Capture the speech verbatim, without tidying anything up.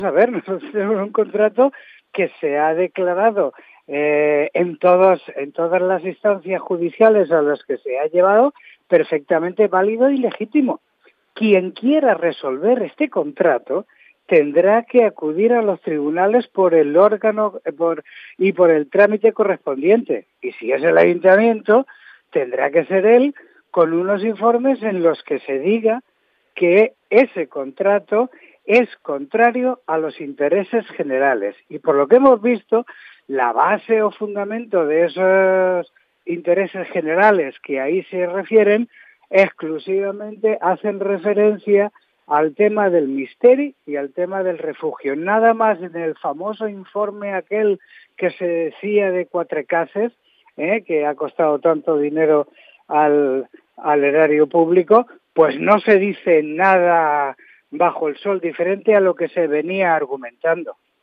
A ver, nosotros tenemos un contrato que se ha declarado eh, en todos en todas las instancias judiciales a las que se ha llevado perfectamente válido y legítimo. Quien quiera resolver este contrato tendrá que acudir a los tribunales por el órgano por, y por el trámite correspondiente. Y si es el ayuntamiento, tendrá que ser él con unos informes en los que se diga que ese contrato es contrario a los intereses generales. Y por lo que hemos visto, la base o fundamento de esos intereses generales que ahí se refieren exclusivamente hacen referencia al tema del misteri y al tema del refugio. Nada más en el famoso informe aquel que se decía de Cuatrecases, ¿eh? que ha costado tanto dinero al, al erario público, pues no se dice nada bajo el sol diferente a lo que se venía argumentando.